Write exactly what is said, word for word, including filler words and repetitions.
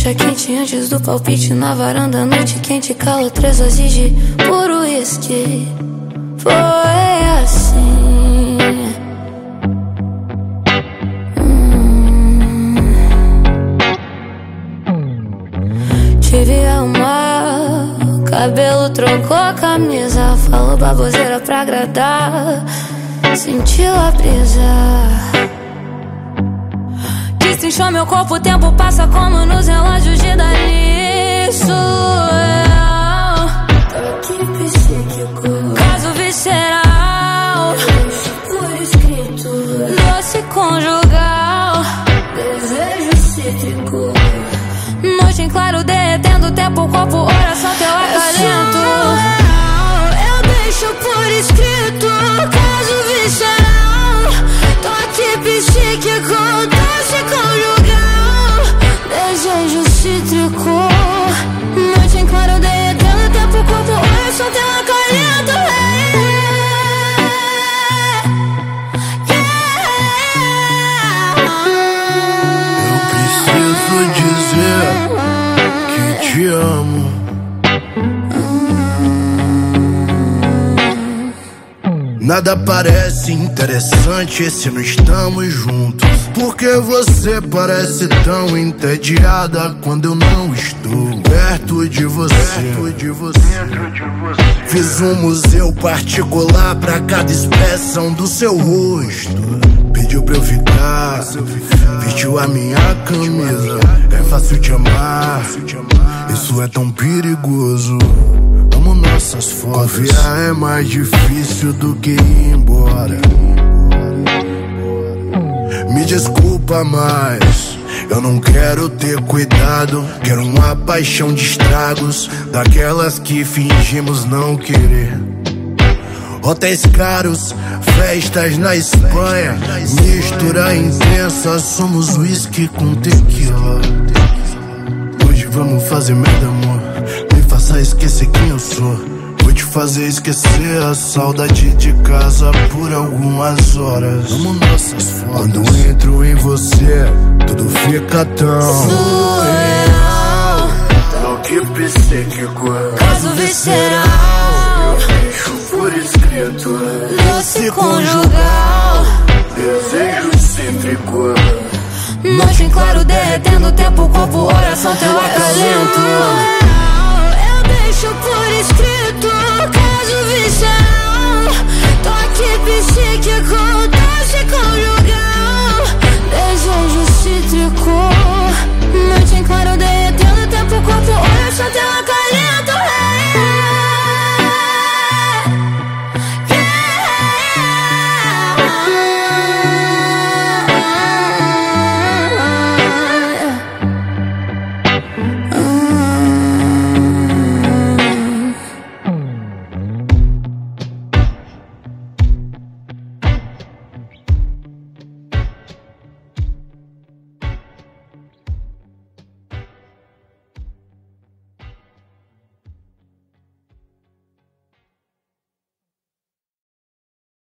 bochecha quente antes do palpite na varanda, noite quente, calo, três doses de puro whisky. Foi assim. hum. Tive a uma, cabelo trocou a camisa, falou baboseira pra agradar, sentiu a brisa. Destrinchou meu corpo, o tempo passa como nos relógios de Dalisso. Toque psíquico, caso visceral, por escrito, doce conjugal, desejo cítrico. Noite em claro, derretendo o tempo, o corpo, oração, teu acalento. Eu deixo por escrito, caso visceral, toque psíquico, doce conjugal, desejo cítrico. Noite em claro, derretendo o tempo, o corpo, oração, teu acalento. Eu preciso dizer que te amo. Nada parece interessante se não estamos juntos, porque você parece tão entediada quando eu não estou perto de você. Perto de você. Fiz um museu particular pra cada expressão do seu rosto. Pediu pra eu ficar, vestiu a minha camisa. É fácil te amar, isso é tão perigoso. Amo nossas fotos. Confiar é mais difícil do que ir embora. Me desculpa, mas eu não quero ter cuidado. Quero uma paixão de estragos, daquelas que fingimos não querer. Hotéis caros, festas na Espanha, mistura intensa, somos whisky com tequila. Hoje vamos fazer merda, amor, me faça esquecer quem eu sou. Vou te fazer esquecer a saudade de casa por algumas horas. Vamos nossas fotos. Quando entro em você, tudo fica tão surreal. Toque psíquico, caso visceral, por escrito, doce conjugal, desejo cítrico. Noite em claro, derretendo o tempo, o corpo, oração, teu acalento. Eu deixo por escrito, caso visceral, toque psíquico.